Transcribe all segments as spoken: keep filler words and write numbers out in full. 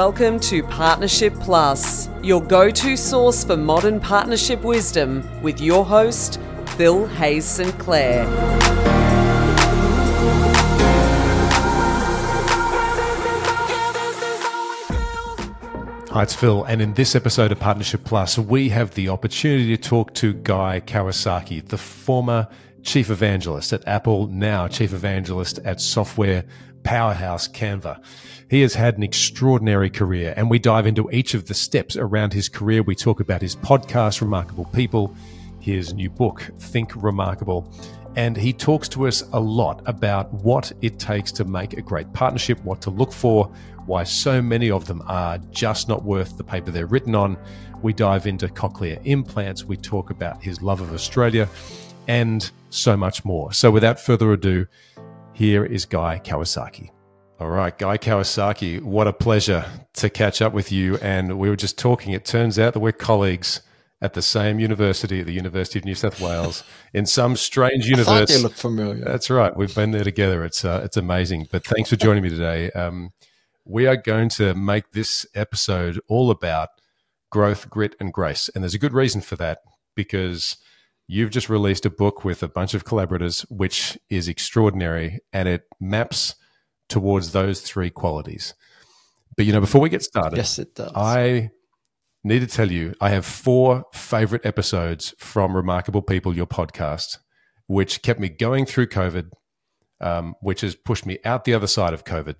Welcome to Partnership Plus, your go-to source for modern partnership wisdom with your host, Phil Hayes Sinclair. Hi, it's Phil, and in this episode of Partnership Plus, we have the opportunity to talk to Guy Kawasaki, the former chief evangelist at Apple, now chief evangelist at software powerhouse Canva. He has had an extraordinary career, and we dive into each of the steps around his career. We talk about his podcast, Remarkable People, his new book, Think Remarkable, and he talks to us a lot about what it takes to make a great partnership, what to look for, why so many of them are just not worth the paper they're written on. We dive into cochlear implants. We talk about his love of Australia and so much more. So without further ado, here is Guy Kawasaki. All right, Guy Kawasaki, what a pleasure to catch up with you. And we were just talking, it turns out that we're colleagues at the same university, the University of New South Wales, in some strange universe. I thought they looked familiar. That's right. We've been there together. It's uh, it's amazing. But thanks for joining me today. Um, we are going to make this episode all about growth, grit, and grace. And there's a good reason for that, because you've just released a book with a bunch of collaborators, which is extraordinary, and it maps towards those three qualities. But, you know, before we get started, yes, it does. I need to tell you, I have four favorite episodes from Remarkable People, your podcast, which kept me going through COVID, um, which has pushed me out the other side of COVID.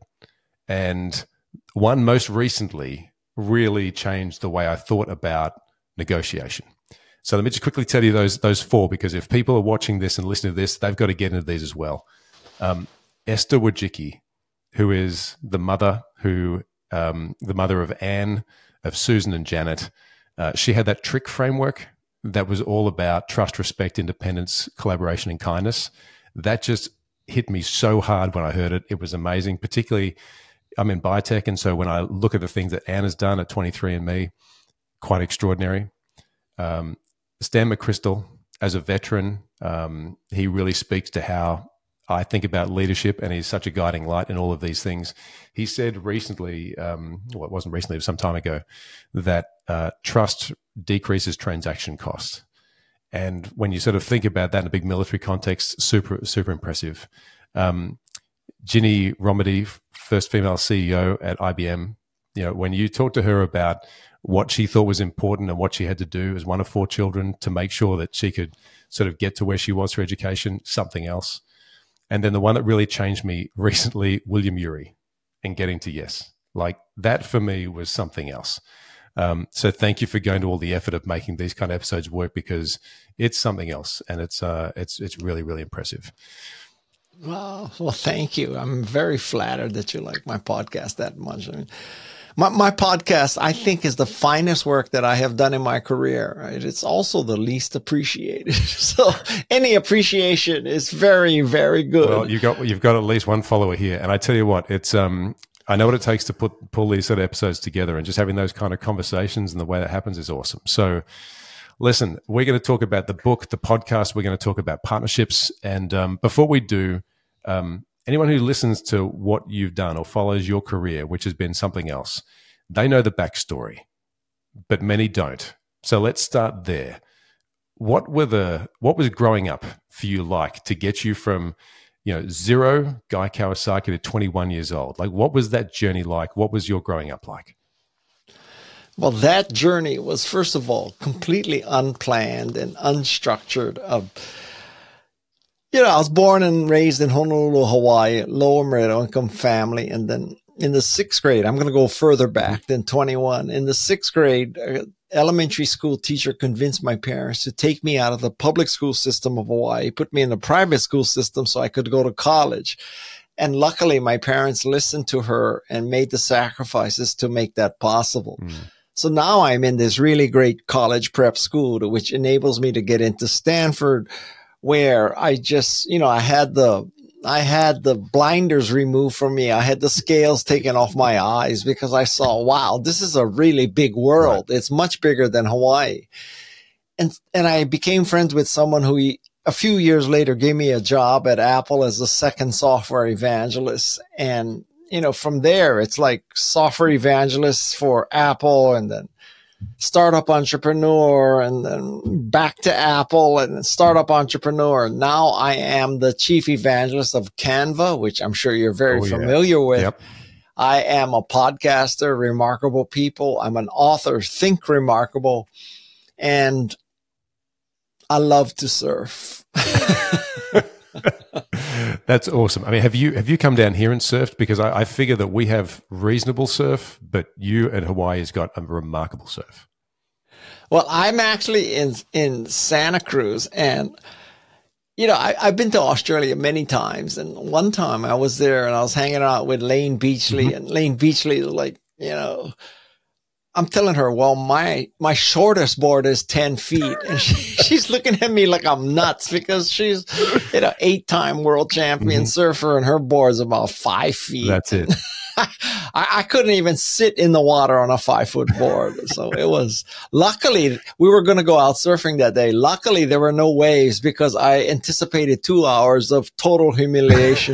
And one most recently really changed the way I thought about negotiation. So let me just quickly tell you those those four, because if people are watching this and listening to this, they've got to get into these as well. Um, Esther Wojcicki, who is the mother who um, the mother of Anne, of Susan and Janet. Uh, she had that trick framework that was all about trust, respect, independence, collaboration, and kindness. That just hit me so hard when I heard it. It was amazing. Particularly, I'm in biotech, and so when I look at the things that Anne has done at twenty-three and me, quite extraordinary. Um, Stan McChrystal, as a veteran, um, he really speaks to how I think about leadership, and he's such a guiding light in all of these things. He said recently, um, well, it wasn't recently, it was some time ago, that uh, trust decreases transaction costs. And when you sort of think about that in a big military context, super, super impressive. Um, Ginny Rometty, first female C E O at I B M, you know, when you talk to her about what she thought was important and what she had to do as one of four children to make sure that she could sort of get to where she was for education, something else. And then the one that really changed me recently, William Ury, and getting to yes. Like that for me was something else. Um, so thank you for going to all the effort of making these kind of episodes work, because it's something else, and it's uh, it's it's really, really impressive. Wow. Well, thank you. I'm very flattered that you like my podcast that much. I mean, my, my podcast, I think, is the finest work that I have done in my career. Right? It's also the least appreciated. So any appreciation is very, very good. Well, you've got, you've got at least one follower here. And I tell you what, it's, um, I know what it takes to put, pull these sort of episodes together, and just having those kind of conversations and the way that happens is awesome. So listen, we're going to talk about the book, the podcast. We're going to talk about partnerships. And um, before we do, um, anyone who listens to what you've done or follows your career, which has been something else, they know the backstory, but many don't. So let's start there. What were the what was growing up for you like to get you from, you know, zero Guy Kawasaki to twenty-one years old? Like, what was that journey like? What was your growing up like? Well, that journey was, first of all, completely unplanned and unstructured. Uh, You know, I was born and raised in Honolulu, Hawaii, lower middle income family. And then in the sixth grade, I'm going to go further back than twenty-one. In the sixth grade, an elementary school teacher convinced my parents to take me out of the public school system of Hawaii, put me in the private school system so I could go to college. And luckily, my parents listened to her and made the sacrifices to make that possible. Mm. So now I'm in this really great college prep school, which enables me to get into Stanford, where I just, you know, I had the, I had the blinders removed from me. I had the scales taken off my eyes, because I saw, wow, this is a really big world. Right. It's much bigger than Hawaii. And, and I became friends with someone who a few years later gave me a job at Apple as a second software evangelist. And you know, from there, it's like software evangelists for Apple, and then startup entrepreneur, and then back to Apple, and then startup entrepreneur. Now I am the chief evangelist of Canva, which I'm sure you're very oh, yeah. familiar with. Yep. I am a podcaster, Remarkable People. I'm an author, Think Remarkable. And I love to surf. That's awesome. I mean, have you have you come down here and surfed? Because I, I figure that we have reasonable surf, but you and Hawaii has got a remarkable surf. Well, I'm actually in in Santa Cruz, and you know, I, I've been to Australia many times. And one time I was there and I was hanging out with Lane Beachley, mm-hmm. and Lane Beachley was like, you know, I'm telling her, well, my my shortest board is ten feet. And she, she's looking at me like I'm nuts, because she's, you know, eight-time world champion mm-hmm. surfer, and her board's about five feet. That's it. I, I couldn't even sit in the water on a five-foot board. So it was, luckily, we were going to go out surfing that day. Luckily, there were no waves, because I anticipated two hours of total humiliation.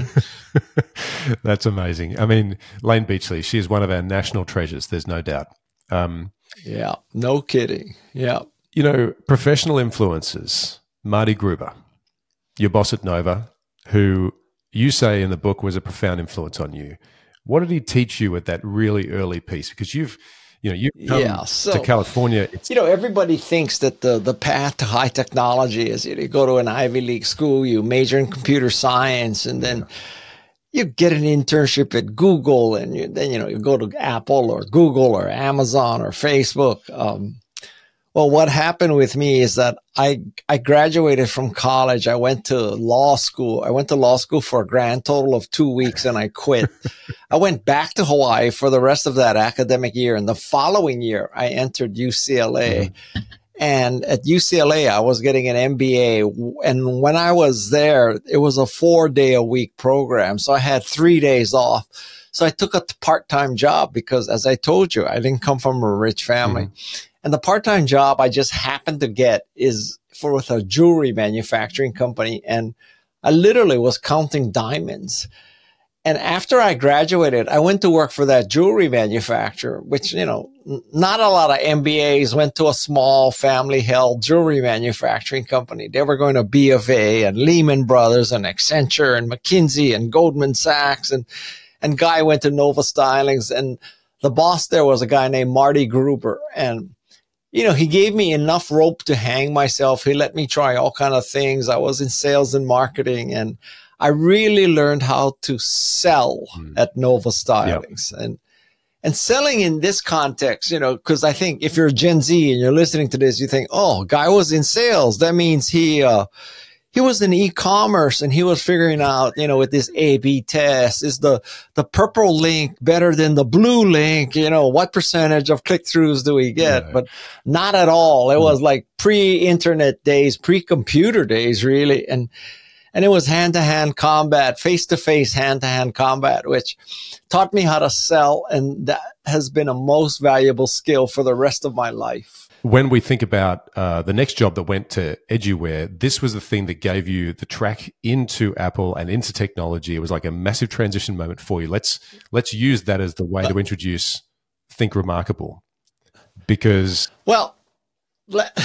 That's amazing. I mean, Lane Beachley, she is one of our national treasures, there's no doubt. Um, yeah, no kidding. Yeah. You know, professional influencers, Marty Gruber, your boss at Nova, who you say in the book was a profound influence on you. What did he teach you at that really early piece? Because you've, you know, you come yeah, so, to California. It's- you know, everybody thinks that the, the path to high technology is, you know, you go to an Ivy League school, you major in computer science, and then yeah. you get an internship at Google, and you, then, you know, you go to Apple or Google or Amazon or Facebook. Um, well, what happened with me is that I, I graduated from college. I went to law school. I went to law school for a grand total of two weeks and I quit. I went back to Hawaii for the rest of that academic year. And the following year, I entered U C L A. Mm-hmm. And at U C L A, I was getting an M B A. And when I was there, it was a four day a week program. So I had three days off. So I took a part-time job because, as I told you, I didn't come from a rich family. Mm-hmm. And the part-time job I just happened to get is for with a jewelry manufacturing company. And I literally was counting diamonds. And after I graduated, I went to work for that jewelry manufacturer, which, you know, not a lot of M B As went to a small family-held jewelry manufacturing company. They were going to B of A and Lehman Brothers and Accenture and McKinsey and Goldman Sachs. And, and Guy went to Nova Stylings. And the boss there was a guy named Marty Gruber. And, you know, he gave me enough rope to hang myself. He let me try all kind of things. I was in sales and marketing, and I really learned how to sell mm. at Nova Stylings. Yep. And and selling in this context, you know, because I think if you're Gen Z and you're listening to this, you think, oh, Guy was in sales. That means he uh, he was in e-commerce, and he was figuring out, you know, with this A B test, is the, the purple link better than the blue link? You know, what percentage of click-throughs do we get? Yeah. But not at all. It mm. was like pre-internet days, pre-computer days, really. And And it was hand-to-hand combat, face-to-face hand-to-hand combat, which taught me how to sell. And that has been a most valuable skill for the rest of my life. When we think about uh, the next job that went to Eduware, this was the thing that gave you the track into Apple and into technology. It was like a massive transition moment for you. Let's let's use that as the way to introduce Think Remarkable. Because... Well... Let-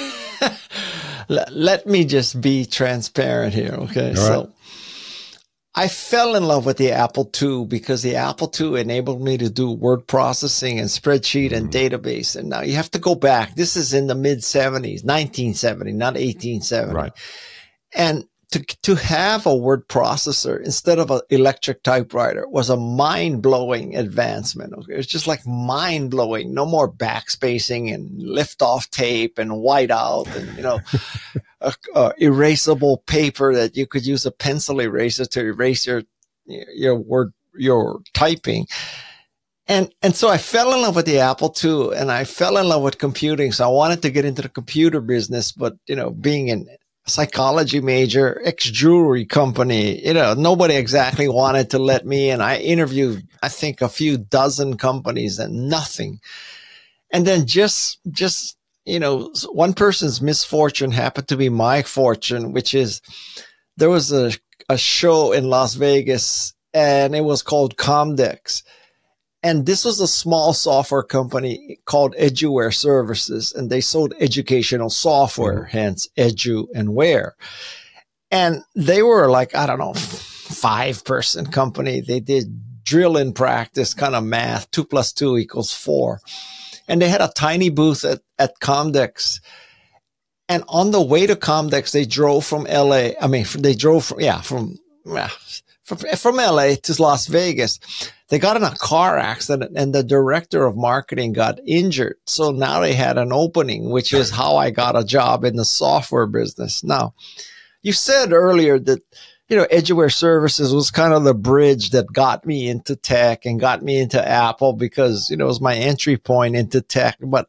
Let me just be transparent here, okay? All so right. I fell in love with the Apple two because the Apple two enabled me to do word processing and spreadsheet mm. and database. And now you have to go back. This is in the mid-seventies, nineteen seventy, not eighteen seventy. Right. And to to have a word processor instead of an electric typewriter was a mind-blowing advancement. Okay? It's just like mind-blowing. No more backspacing and lift-off tape and whiteout and, you know, a, a erasable paper that you could use a pencil eraser to erase your your word, your typing. And and so I fell in love with the Apple two, and I fell in love with computing. So I wanted to get into the computer business, but, you know, being an psychology major, ex-jewelry company, you know, nobody exactly wanted to let me in. I interviewed, I think, a few dozen companies and nothing. And then just, just, you know, one person's misfortune happened to be my fortune, which is there was a, a show in Las Vegas and it was called Comdex. And this was a small software company called Eduware Services, and they sold educational software, mm-hmm. hence Edu and Ware. And they were like, I don't know, five person company. They did drill in practice kind of math, two plus two equals four. And they had a tiny booth at, at Comdex. And on the way to Comdex, they drove from L A. I mean, they drove from, yeah, from, yeah, from, from L A to Las Vegas. They got in a car accident and the director of marketing got injured. So now they had an opening, which is how I got a job in the software business. Now, you said earlier that, you know, Eduware Services was kind of the bridge that got me into tech and got me into Apple because, you know, it was my entry point into tech. But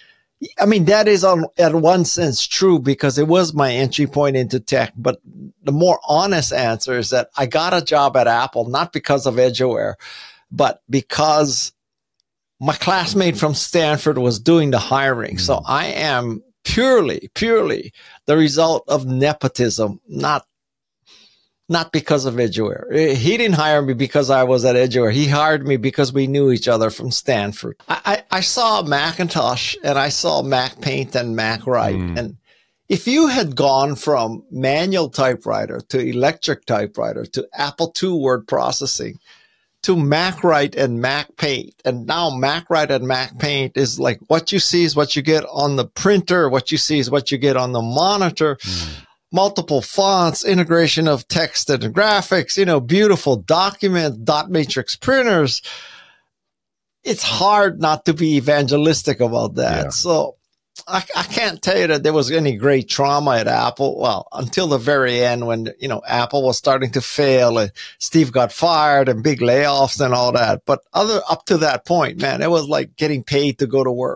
I mean, that is on, at one sense true because it was my entry point into tech. But the more honest answer is that I got a job at Apple, not because of Eduware, but because my classmate from Stanford was doing the hiring. So I am purely, purely the result of nepotism, not not because of Eduware. He didn't hire me because I was at Eduware. He hired me because we knew each other from Stanford. I, I, I saw Macintosh and I saw Mac Paint and Mac Write. Mm. And if you had gone from manual typewriter to electric typewriter to Apple two word processing to Mac Write and Mac Paint, and now Mac Write and Mac Paint is like what you see is what you get on the printer, what you see is what you get on the monitor. Mm. Multiple fonts, integration of text and graphics, you know, beautiful document, dot matrix printers. It's hard not to be evangelistic about that. Yeah. So I, I can't tell you that there was any great trauma at Apple. Well, until the very end when, you know, Apple was starting to fail and Steve got fired and big layoffs and all that. But other up to that point, man, it was like getting paid to go to work.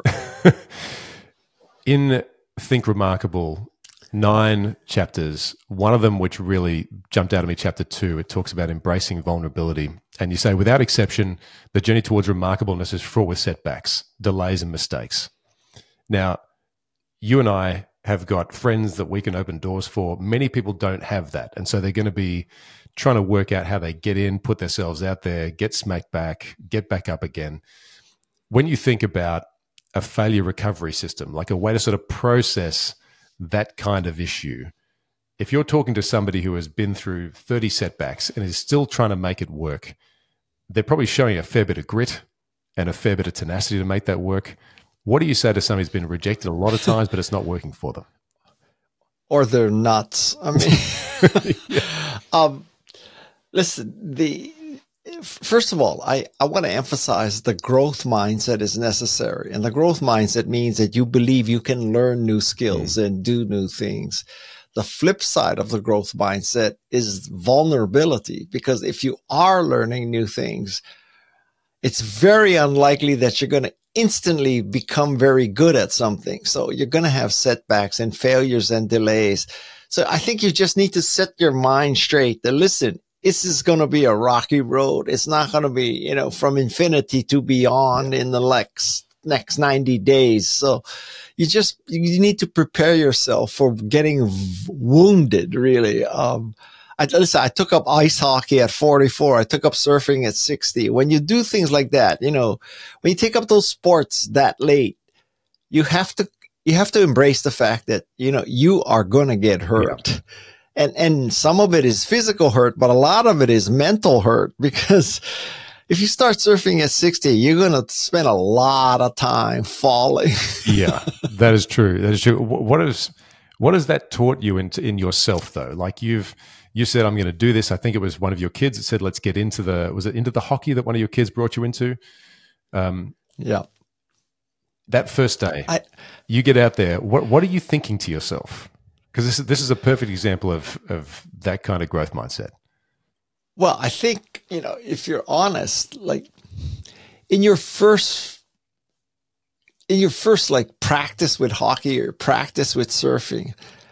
In Think Remarkable, nine chapters, one of them which really jumped out at me, chapter two, it talks about embracing vulnerability. And you say, without exception, the journey towards remarkableness is fraught with setbacks, delays, and mistakes. Now, you and I have got friends that we can open doors for. Many people don't have that. And so they're going to be trying to work out how they get in, put themselves out there, get smacked back, get back up again. When you think about a failure recovery system, like a way to sort of process that kind of issue, if you're talking to somebody who has been through thirty setbacks and is still trying to make it work, they're probably showing a fair bit of grit and a fair bit of tenacity to make that work. What do you say to somebody who's been rejected a lot of times, but it's not working for them? Or they're nuts. I mean, yeah. um, listen, the first of all, I, I want to emphasize the growth mindset is necessary. And the growth mindset means that you believe you can learn new skills mm. and do new things. The flip side of the growth mindset is vulnerability, because if you are learning new things, it's very unlikely that you're going to instantly become very good at something. So you're going to have setbacks and failures and delays. So I think you just need to set your mind straight that, listen, this is going to be a rocky road. It's not going to be, you know, from infinity to beyond in the next, next ninety days. So you just, you need to prepare yourself for getting v- wounded, really. Um, I, listen, I took up ice hockey at forty-four. I took up surfing at sixty. When you do things like that, you know, when you take up those sports that late, you have to, you have to embrace the fact that, you know, you are going to get hurt. Yeah. And, and some of it is physical hurt, but a lot of it is mental hurt, because if you start surfing at sixty, you're going to spend a lot of time falling. Yeah, that is true. That is true. What is, what has that taught you in, in yourself though? Like you've, you said, I'm going to do this. I think it was one of your kids that said, let's get into the, was it into the hockey that one of your kids brought you into? Um, yeah. That first day, I, you get out there. What, what are you thinking to yourself? Because this is, this is a perfect example of, of that kind of growth mindset. Well, I think, you know, if you're honest, like in your first, in your first like practice with hockey or practice with surfing,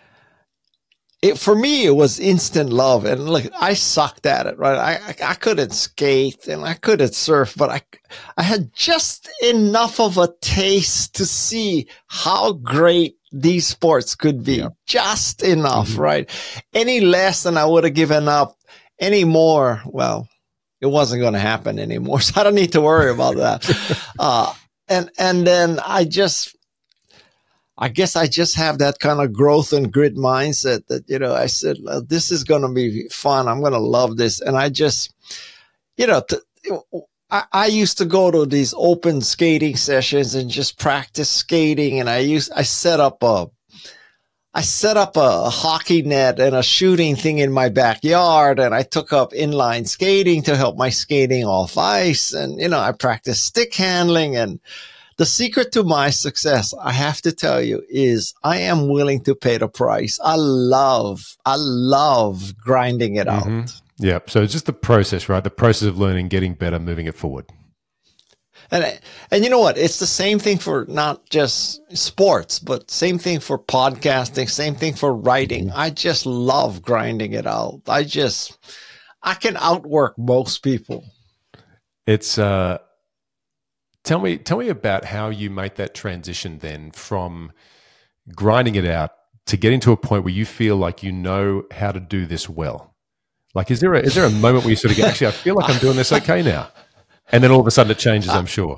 it, for me, it was instant love. And look, I sucked at it, right? I, I, I couldn't skate and I couldn't surf, but I, I had just enough of a taste to see how great these sports could be. Yeah. Just enough, mm-hmm. right? Any less than I would have given up. Any more, well, it wasn't going to happen anymore. So I don't need to worry about that. uh, and, and then I just, I guess I just have that kind of growth and grit mindset that, you know, I said, this is going to be fun. I'm going to love this. And I just, you know, t- I, I used to go to these open skating sessions and just practice skating. And I used, I set up a, I set up a hockey net and a shooting thing in my backyard. And I took up inline skating to help my skating off ice. And, you know, I practiced stick handling. And the secret to my success, I have to tell you, is I am willing to pay the price. I love, I love grinding it mm-hmm. out. Yeah. So it's just the process, right? The process of learning, getting better, moving it forward. And, and you know what? It's the same thing for not just sports, but same thing for podcasting, same thing for writing. I just love grinding it out. I just, I can outwork most people. It's, uh, Tell me, tell me about how you make that transition then from grinding it out to getting to a point where you feel like you know how to do this well. Like, is there a, is there a moment where you sort of go, actually, I feel like I'm doing this okay now, and then all of a sudden it changes? I'm sure.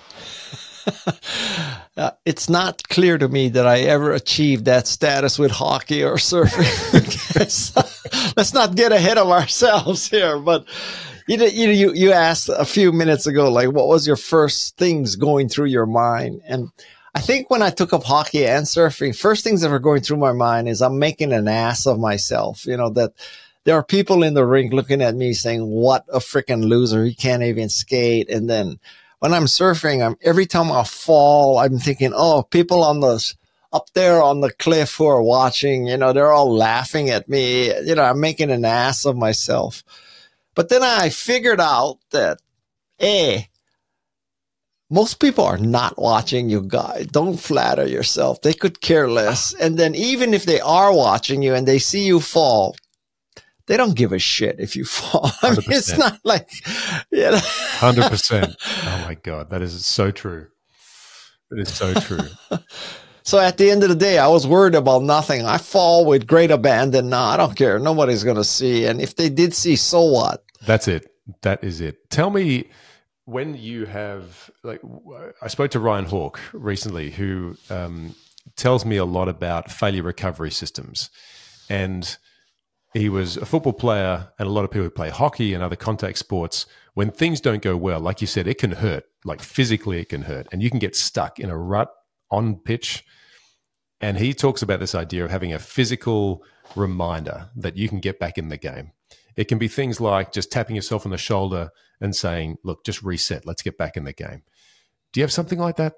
Uh, it's not clear to me that I ever achieved that status with hockey or surfing. Let's not get ahead of ourselves here, but. You know, you, you you asked a few minutes ago, like, what was your first things going through your mind? And I think when I took up hockey and surfing, first things that were going through my mind is I'm making an ass of myself. You know, that there are people in the rink looking at me saying, what a freaking loser. He can't even skate. And then when I'm surfing, I'm every time I fall, I'm thinking, oh, people on the up there on the cliff who are watching, you know, they're all laughing at me. You know, I'm making an ass of myself. But then I figured out that, A, most people are not watching you guys. Don't flatter yourself. They could care less. And then even if they are watching you and they see you fall, they don't give a shit if you fall. I mean, it's not like, you know. one hundred percent. Oh, my God. That is so true. That is so true. So at the end of the day, I was worried about nothing. I fall with great abandon. No, I don't care. Nobody's going to see. And if they did see, so what? That's it. That is it. Tell me, when you have, like, I spoke to Ryan Hawk recently, who um, tells me a lot about failure recovery systems. And he was a football player, and a lot of people who play hockey and other contact sports, when things don't go well, like you said, it can hurt. Like, physically, it can hurt. And you can get stuck in a rut on pitch. And he talks about this idea of having a physical reminder that you can get back in the game. It can be things like just tapping yourself on the shoulder and saying, look, just reset. Let's get back in the game. Do you have something like that?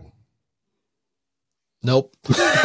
Nope.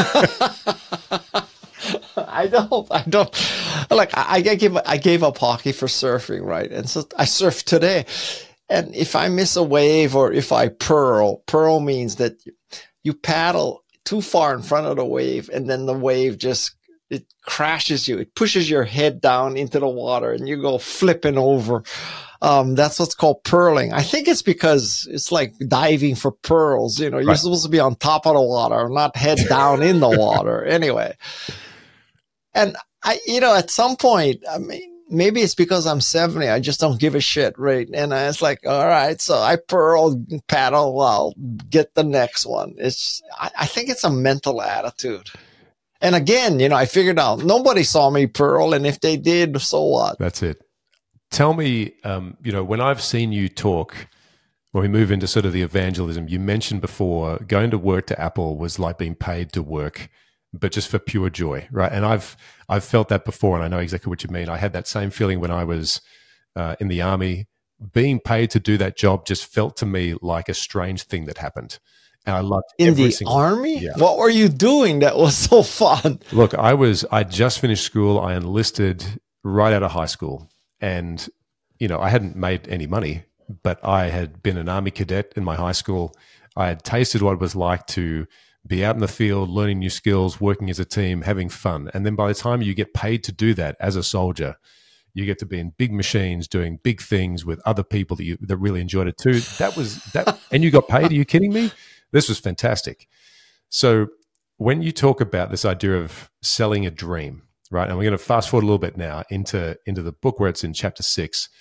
I don't. I don't. Like, I, I gave I gave up hockey for surfing, right? And so I surf today. And if I miss a wave or if I purl, purl means that you paddle too far in front of the wave, and then the wave just, it crashes you. It pushes your head down into the water and you go flipping over. Um, that's what's called purling. I think it's because it's like diving for pearls. You know, you're right. supposed to be on top of the water, not head down in the water. Anyway. And I, you know, at some point, I mean, maybe it's because I'm seventy. I just don't give a shit, right? And I was like, all right, so I purl, paddle, well, get the next one. It's, I, I think it's a mental attitude. And again, you know, I figured out nobody saw me purl, and if they did, so what? That's it. Tell me, um, you know, when I've seen you talk, when we move into sort of the evangelism, you mentioned before going to work to Apple was like being paid to work, but just for pure joy, right? And I've I've felt that before, and I know exactly what you mean. I had that same feeling when I was uh, in the Army. Being paid to do that job just felt to me like a strange thing that happened. And I loved in every the single, Army. Yeah. What were you doing that was so fun? Look, I was I just finished school. I enlisted right out of high school, and you know I hadn't made any money, but I had been an Army cadet in my high school. I had tasted what it was like to be out in the field, learning new skills, working as a team, having fun. And then by the time you get paid to do that as a soldier, you get to be in big machines doing big things with other people that you that really enjoyed it too. That was that, and you got paid. Are you kidding me? This was fantastic. So when you talk about this idea of selling a dream, right? And we're going to fast forward a little bit now into, into the book where it's in chapter six.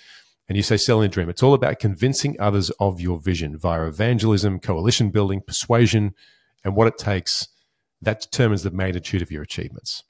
and you say selling a dream. It's all about convincing others of your vision via evangelism, coalition building, persuasion, and what it takes. That determines the magnitude of your achievements.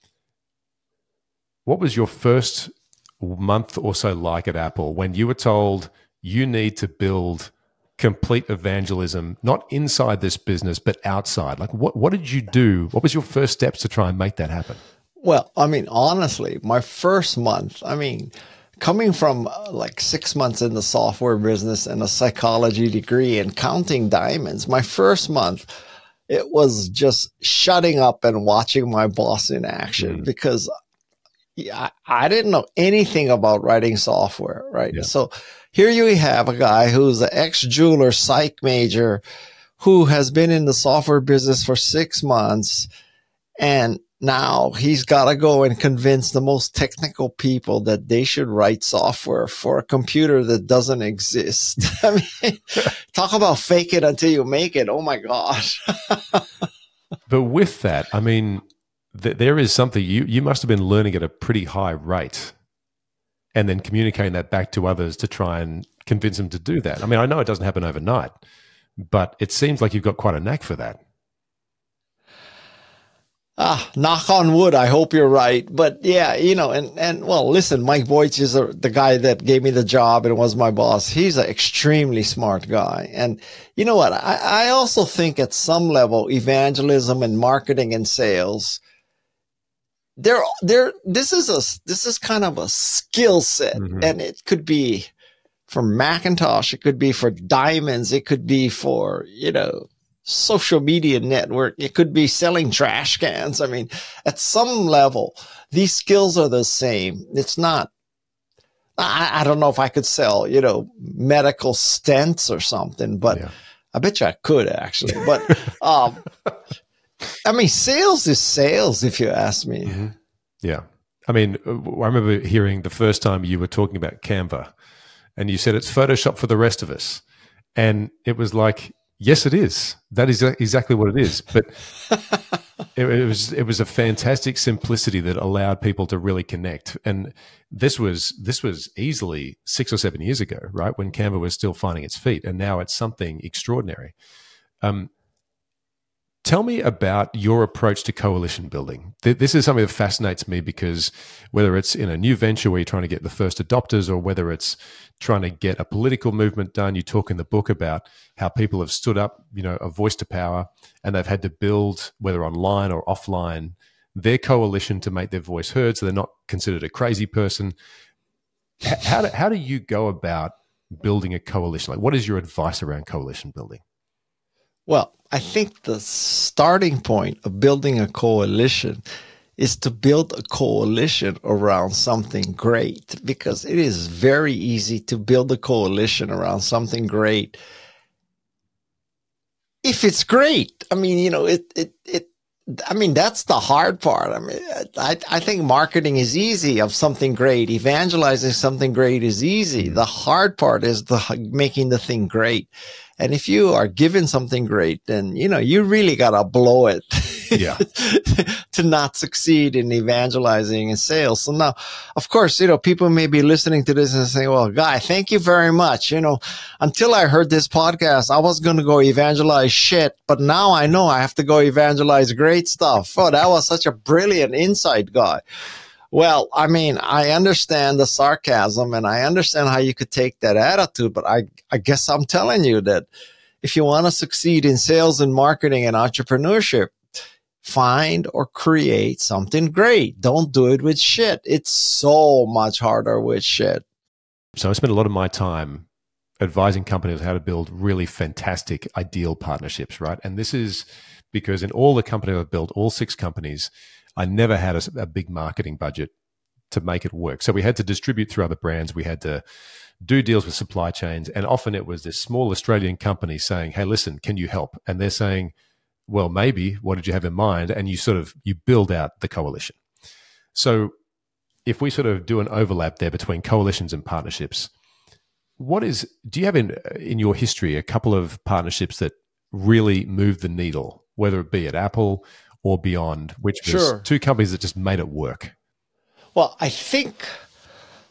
What was your first month or so like at Apple when you were told you need to build complete evangelism, not inside this business, but outside? Like, what, what did you do? What was your first steps to try and make that happen? Well, I mean, honestly, my first month, I mean, coming from uh, like six months in the software business and a psychology degree and counting diamonds, my first month, it was just shutting up and watching my boss in action, mm. because I, I didn't know anything about writing software, right? Yeah. So here you have a guy who's an ex-jeweler psych major who has been in the software business for six months, and now he's got to go and convince the most technical people that they should write software for a computer that doesn't exist. I mean, talk about fake it until you make it. Oh my gosh. But with that, I mean, th- there is something you, you must have been learning at a pretty high rate and then communicating that back to others to try and convince them to do that. I mean, I know it doesn't happen overnight, but it seems like you've got quite a knack for that. Ah, knock on wood. I hope you're right. But yeah, you know, and, and well, listen, Mike Boyce is a, the guy that gave me the job and was my boss. He's an extremely smart guy. And you know what? I, I also think at some level, evangelism and marketing and sales, they're, they're, this is a, this is kind of a skill set, mm-hmm. and it could be for Macintosh. It could be for diamonds. It could be for, you know, social media network. It could be selling trash cans. I mean, at some level, these skills are the same. It's not, I, I don't know if I could sell, you know, medical stents or something, but yeah. I bet you I could actually. But, um, I mean, sales is sales, if you ask me. Mm-hmm. Yeah. I mean, I remember hearing the first time you were talking about Canva, and you said it's Photoshop for the rest of us. And it was like, yes, it is. That is exactly what it is. But it, it was it was a fantastic simplicity that allowed people to really connect. And this was this was easily six or seven years ago, right, when Canva was still finding its feet, and now it's something extraordinary. Um, tell me about your approach to coalition building. This is something that fascinates me, because whether it's in a new venture where you're trying to get the first adopters, or whether it's trying to get a political movement done, you talk in the book about how people have stood up, you know, a voice to power, and they've had to build, whether online or offline, their coalition to make their voice heard, so they're not considered a crazy person. How do, how do you go about building a coalition? Like, what is your advice around coalition building? Well, I think the starting point of building a coalition is to build a coalition around something great, because it is very easy to build a coalition around something great if it's great. I mean, you know, it, it, it, I mean, that's the hard part. I mean, I, I think marketing is easy of something great. Evangelizing something great is easy. The hard part is the making the thing great. And if you are given something great, then, you know, you really got to blow it yeah. to not succeed in evangelizing and sales. So now, of course, you know, people may be listening to this and saying, well, Guy, thank you very much. You know, until I heard this podcast, I was going to go evangelize shit, but now I know I have to go evangelize great stuff. Oh, that was such a brilliant insight, Guy. Well, I mean, I understand the sarcasm, and I understand how you could take that attitude, but I, I guess I'm telling you that if you want to succeed in sales and marketing and entrepreneurship, find or create something great. Don't do it with shit. It's so much harder with shit. So I spent a lot of my time advising companies how to build really fantastic, ideal partnerships, right? And this is because in all the companies I've built, all six companies, I never had a, a big marketing budget to make it work. So we had to distribute through other brands. We had to do deals with supply chains. And often it was this small Australian company saying, hey, listen, can you help? And they're saying, well, maybe, what did you have in mind? And you sort of, you build out the coalition. So if we sort of do an overlap there between coalitions and partnerships, what is, do you have in, in your history a couple of partnerships that really moved the needle, whether it be at Apple or beyond, which was sure. two companies that just made it work? Well, I think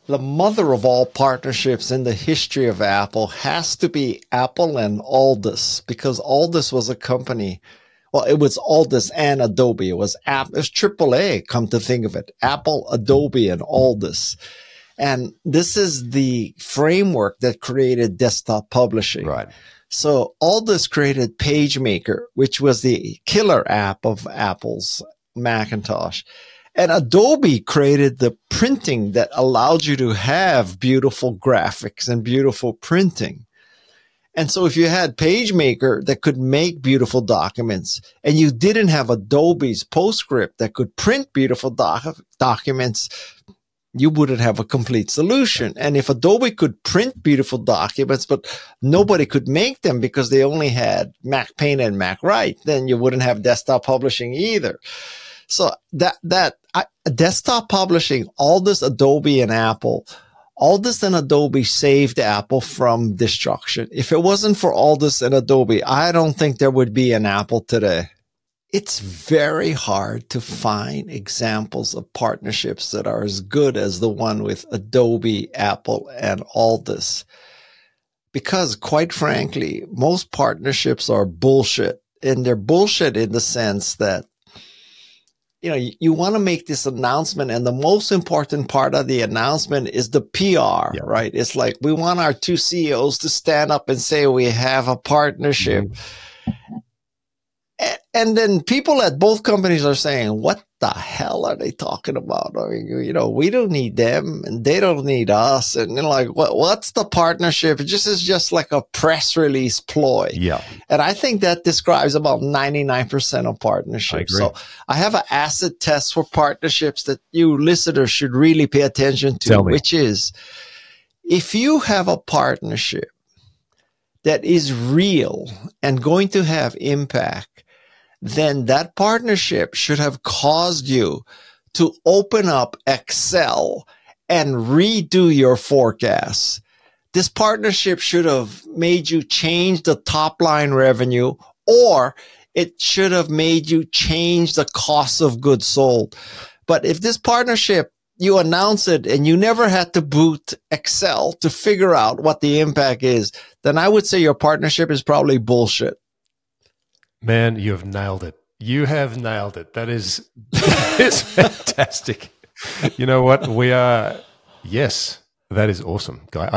the mother of all partnerships in the history of Apple has to be Apple and Aldus, because Aldus was a company. Well, it was Aldus and Adobe. It was App. It was triple A. Come to think of it, Apple, Adobe, and Aldus. And this is the framework that created desktop publishing. Right. So Aldus created PageMaker, which was the killer app of Apple's Macintosh. And Adobe created the printing that allowed you to have beautiful graphics and beautiful printing. And so if you had PageMaker that could make beautiful documents, and you didn't have Adobe's PostScript that could print beautiful doc- documents, you wouldn't have a complete solution. And if Adobe could print beautiful documents, but nobody could make them because they only had Mac Paint and Mac Write, then you wouldn't have desktop publishing either. So that, that I, desktop publishing, Aldus, Adobe, and Apple, Aldus and Adobe saved Apple from destruction. If it wasn't for Aldus and Adobe, I don't think there would be an Apple today. It's very hard to find examples of partnerships that are as good as the one with Adobe, Apple, and Aldus. Because quite frankly, most partnerships are bullshit. And they're bullshit in the sense that, you know, you, you want to make this announcement, and the most important part of the announcement is the P R, yeah. right? It's like, we want our two C E Os to stand up and say we have a partnership. Mm-hmm. And, and then people at both companies are saying, what the hell are they talking about? I mean, you know, we don't need them and they don't need us. And they're like, what, what's the partnership? It just is just like a press release ploy. Yeah. And I think that describes about ninety-nine percent of partnerships. I so I have an acid test for partnerships that you listeners should really pay attention to, which is, if you have a partnership that is real and going to have impact, then that partnership should have caused you to open up Excel and redo your forecasts. This partnership should have made you change the top line revenue, or it should have made you change the cost of goods sold. But if this partnership, you announce it and you never had to boot Excel to figure out what the impact is, then I would say your partnership is probably bullshit. Man, you have nailed it. You have nailed it. That is, that is fantastic. You know what? We are, yes, that is awesome, guy.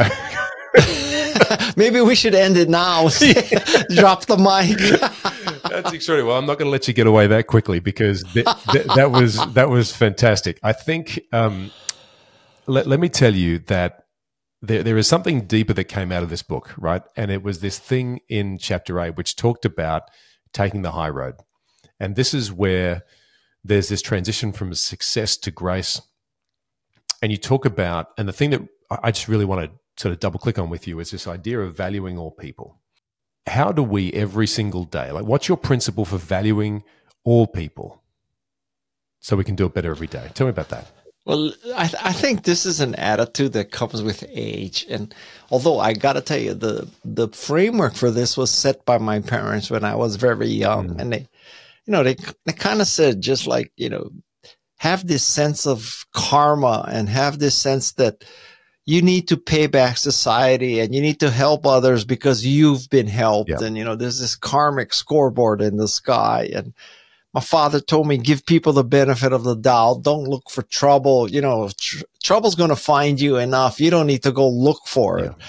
I, Maybe we should end it now. Drop the mic. That's extraordinary. Well, I'm not going to let you get away that quickly, because th- th- that was that was fantastic. I think, um, let, let me tell you that there there is something deeper that came out of this book, right? And it was this thing in chapter eight, which talked about taking the high road. And this is where there's this transition from success to grace. And you talk about, and the thing that I just really want to sort of double click on with you is this idea of valuing all people. How do we every single day, like what's your principle for valuing all people so we can do it better every day? Tell me about that. Well, I, th- I think this is an attitude that comes with age. And although I got to tell you, the, the framework for this was set by my parents when I was very young. Mm. And they, you know, they, they kind of said, just like, you know, have this sense of karma and have this sense that you need to pay back society and you need to help others because you've been helped. Yeah. And, you know, there's this karmic scoreboard in the sky. And my father told me, give people the benefit of the doubt. Don't look for trouble. You know, tr- trouble's going to find you enough. You don't need to go look for it. Yeah.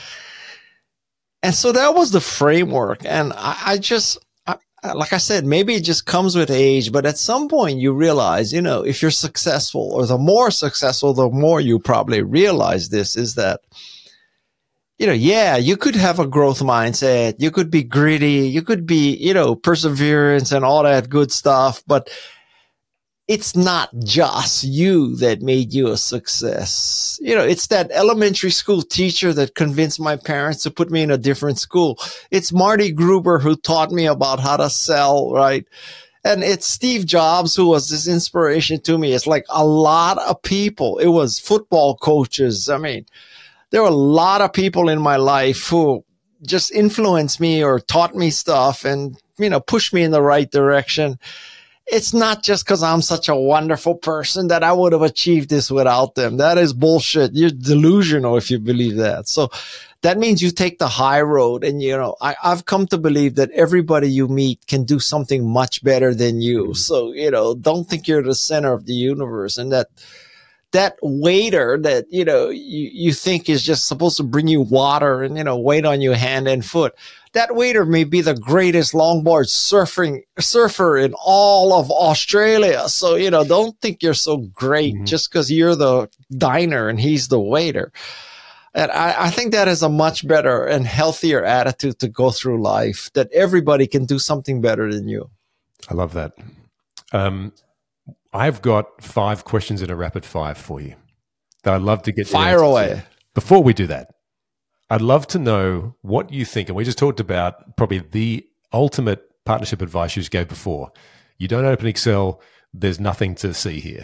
And so that was the framework. And I, I just, I, like I said, maybe it just comes with age, but at some point you realize, you know, if you're successful, or the more successful, the more you probably realize this, is that, you know, yeah, you could have a growth mindset. You could be gritty. You could be, you know, perseverance and all that good stuff. But it's not just you that made you a success. You know, it's that elementary school teacher that convinced my parents to put me in a different school. It's Marty Gruber who taught me about how to sell, right? And it's Steve Jobs who was this inspiration to me. It's like a lot of people. It was football coaches. I mean, there were a lot of people in my life who just influenced me or taught me stuff and, you know, pushed me in the right direction. it's not just because I'm such a wonderful person that I would have achieved this without them. That is bullshit. You're delusional if you believe that. So that means you take the high road. And, you know, I, I've come to believe that everybody you meet can do something much better than you. Mm-hmm. So, you know, don't think you're the center of the universe, and that that waiter that, you know, you, you think is just supposed to bring you water and, you know, wait on you hand and foot. That waiter may be the greatest longboard surfing surfer in all of Australia. So, you know, don't think you're so great mm-hmm. just because you're the diner and he's the waiter. And I, I think that is a much better and healthier attitude to go through life, that everybody can do something better than you. I love that. Um, I've got five questions in a rapid fire for you that I'd love to get fire away. To. Before we do that, I'd love to know what you think. And we just talked about probably the ultimate partnership advice you just gave before. You don't open Excel. There's nothing to see here.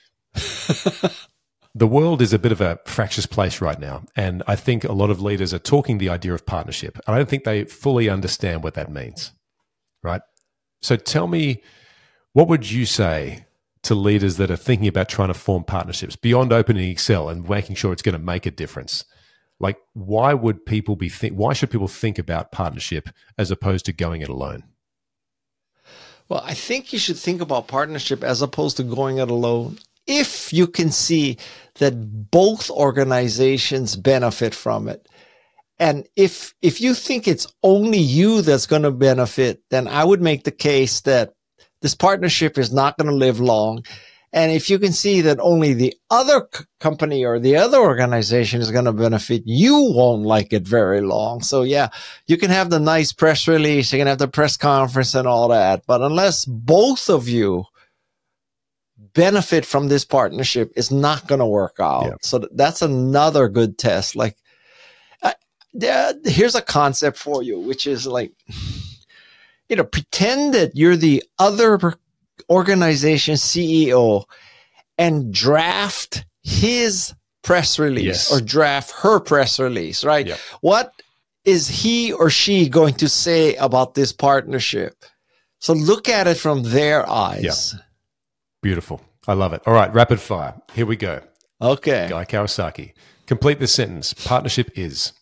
The world is a bit of a fractious place right now. And I think a lot of leaders are talking the idea of partnership. I don't think they fully understand what that means, right? So tell me, what would you say to leaders that are thinking about trying to form partnerships beyond opening Excel and making sure it's going to make a difference? Like, why would people be think? Why should people think about partnership as opposed to going it alone? Well, I think you should think about partnership as opposed to going it alone, if you can see that both organizations benefit from it. And if if you think it's only you that's going to benefit, then I would make the case that this partnership is not going to live long. And if you can see that only the other c- company or the other organization is going to benefit, you won't like it very long. So yeah, you can have the nice press release, you can have the press conference and all that. But unless both of you benefit from this partnership, it's not going to work out. Yeah. So that's another good test. Like, uh, uh, here's a concept for you, which is like, you know, pretend that you're the other organization C E O and draft his press release yes. or draft her press release, right? Yep. What is he or she going to say about this partnership? So look at it from their eyes. Yep. Beautiful. I love it. All right, rapid fire. Here we go. Okay. Guy Kawasaki. Complete this sentence. Partnership is?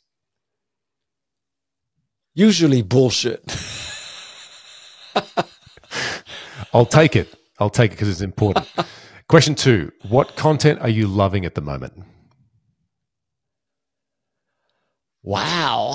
Usually bullshit. I'll take it. I'll take it because it's important. Question two. What content are you loving at the moment? Wow.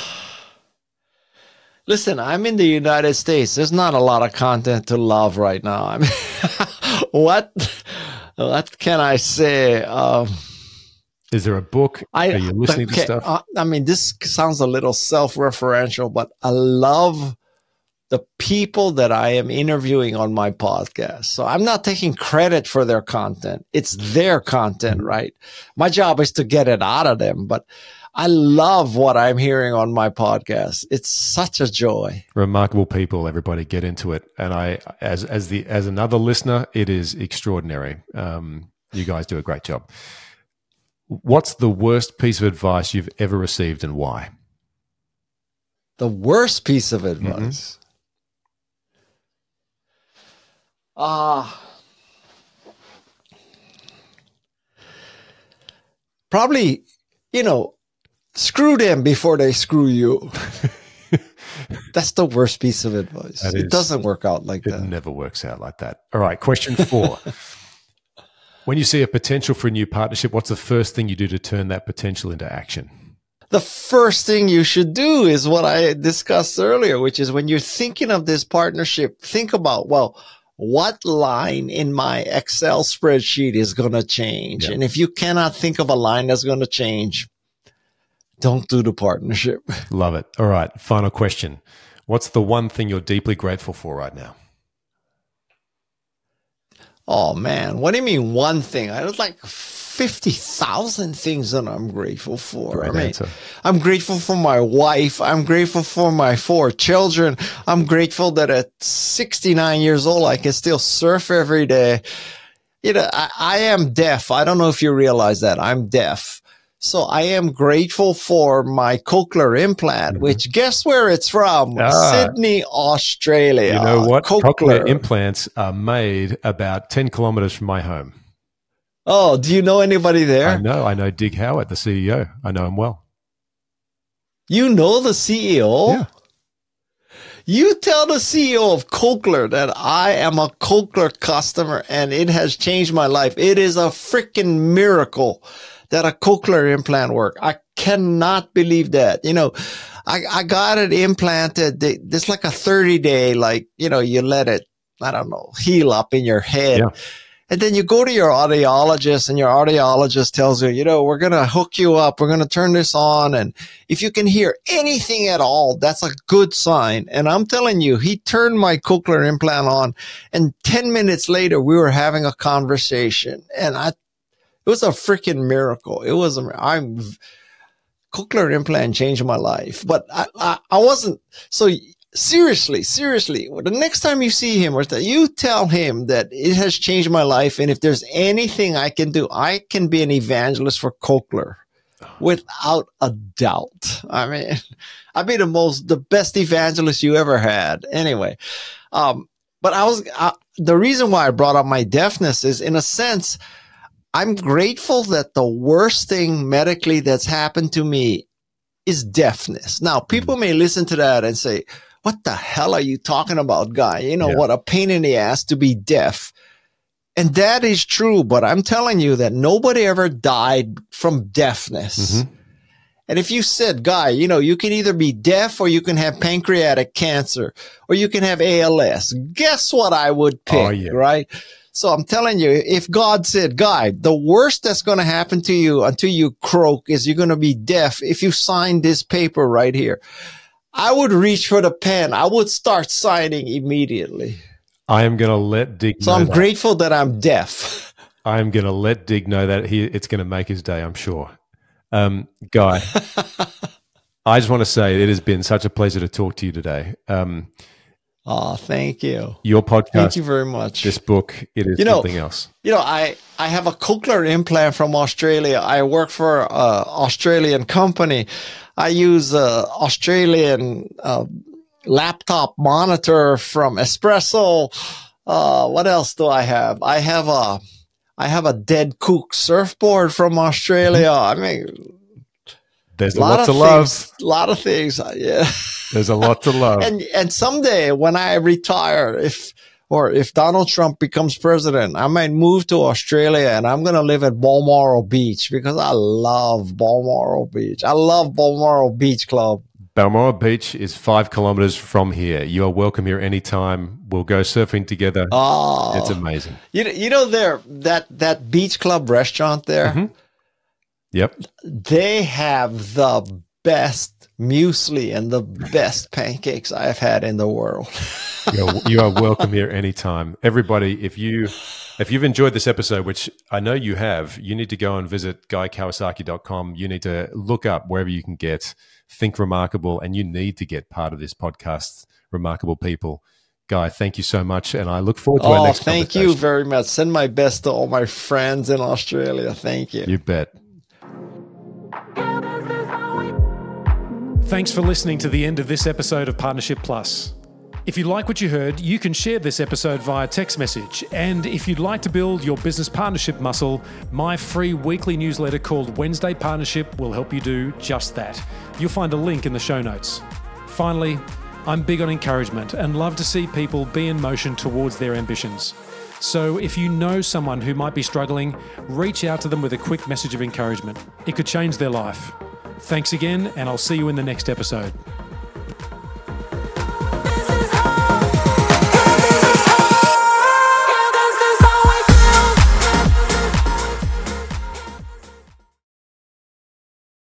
Listen, I'm in the United States. There's not a lot of content to love right now. I mean, what, what can I say? Um, Is there a book? I, are you listening okay, to stuff? Uh, I mean, this sounds a little self-referential, but I love the people that I am interviewing on my podcast. So I'm not taking credit for their content. It's their content, right? My job is to get it out of them, but I love what I'm hearing on my podcast. It's such a joy. Remarkable people, everybody, get into it. And I, as as the as another listener, it is extraordinary. Um, you guys do a great job. What's the worst piece of advice you've ever received, and why? The worst piece of advice. Ah, mm-hmm. uh, probably, you know, screw them before they screw you. That's the worst piece of advice. That it is, doesn't work out like it that. It never works out like that. All right, question four. When you see a potential for a new partnership, what's the first thing you do to turn that potential into action? The first thing you should do is what I discussed earlier, which is when you're thinking of this partnership, think about, well, what line in my Excel spreadsheet is going to change? Yep. And if you cannot think of a line that's going to change, don't do the partnership. Love it. All right. Final question. What's the one thing you're deeply grateful for right now? Oh, man. What do you mean one thing? I was like fifty thousand things that I'm grateful for. Great I mean, answer. I'm grateful for my wife. I'm grateful for my four children. I'm grateful that at sixty-nine years old, I can still surf every day. You know, I, I am deaf. I don't know if you realize that. I'm deaf. So I am grateful for my cochlear implant, mm-hmm. which guess where it's from? Ah, Sydney, Australia. You know what? Cochlear. cochlear implants are made about ten kilometers from my home. Oh, do you know anybody there? I know. I know Dig Howard, the C E O. I know him well. You know the C E O? Yeah. You tell the C E O of Cochlear that I am a Cochlear customer and it has changed my life. It is a freaking miracle that a cochlear implant work. I cannot believe that. You know, I, I got it implanted. It's like a thirty day, like, you know, you let it, I don't know, heal up in your head. Yeah. And then you go to your audiologist and your audiologist tells you, you know, we're going to hook you up. We're going to turn this on. And if you can hear anything at all, that's a good sign. And I'm telling you, he turned my cochlear implant on and ten minutes later we were having a conversation and I, it was a freaking miracle. It was, a, I'm cochlear implant changed my life, but I, I, I wasn't so Seriously, seriously, the next time you see him or that, you tell him that it has changed my life. And if there's anything I can do, I can be an evangelist for cochlear without a doubt. I mean, I'd be the most, the best evangelist you ever had. Anyway, um, but I was, I, the reason why I brought up my deafness is in a sense, I'm grateful that the worst thing medically that's happened to me is deafness. Now, people may listen to that and say, what the hell are you talking about, guy? You know, yeah. What a pain in the ass to be deaf. And that is true, but I'm telling you that nobody ever died from deafness. Mm-hmm. And if you said, guy, you know, you can either be deaf or you can have pancreatic cancer or you can have A L S. Guess what I would pick, oh, yeah. right? So I'm telling you, if God said, guy, the worst that's going to happen to you until you croak is you're going to be deaf if you sign this paper right here, I would reach for the pen. I would start signing immediately. I am going to let Dig so know I'm that. grateful that I'm deaf. I am going to let Dig know that he, it's going to make his day, I'm sure. Um, Guy, I just want to say it has been such a pleasure to talk to you today. Um, Oh, thank you. Your podcast. Thank you very much. This book, it is you know, something else. You know, I, I have a cochlear implant from Australia. I work for an Australian company. I use an Australian uh, laptop monitor from Espresso. Uh, what else do I have? I have a, I have a Dead Kook surfboard from Australia. I mean, there's a lot, lot to love. A lot of things. Yeah. There's a lot to love. And and someday when I retire, if or if Donald Trump becomes president, I might move to Australia and I'm going to live at Balmoral Beach because I love Balmoral Beach. I love Balmoral Beach Club. Balmoral Beach is five kilometers from here. You are welcome here anytime. We'll go surfing together. Oh, it's amazing. You know, you know there that that Beach Club restaurant there. Mm-hmm. Yep. They have the best muesli and the best pancakes I've had in the world. You're, you are welcome here anytime. Everybody, if you if you've enjoyed this episode, which I know you have, you need to go and visit guy kawasaki dot com. You need to look up wherever you can get Think Remarkable, and you need to get part of this podcast, Remarkable People. Guy, thank you so much, and I look forward to oh, our next thank conversation. you very much. Send my best to all my friends in Australia. Thank you. You bet. Thanks for listening to the end of this episode of Partnership Plus. If you like what you heard, you can share this episode via text message. And if you'd like to build your business partnership muscle, my free weekly newsletter called Wednesday Partnership will help you do just that. You'll find a link in the show notes. Finally, I'm big on encouragement and love to see people be in motion towards their ambitions. So if you know someone who might be struggling, reach out to them with a quick message of encouragement. It could change their life. Thanks again, and I'll see you in the next episode.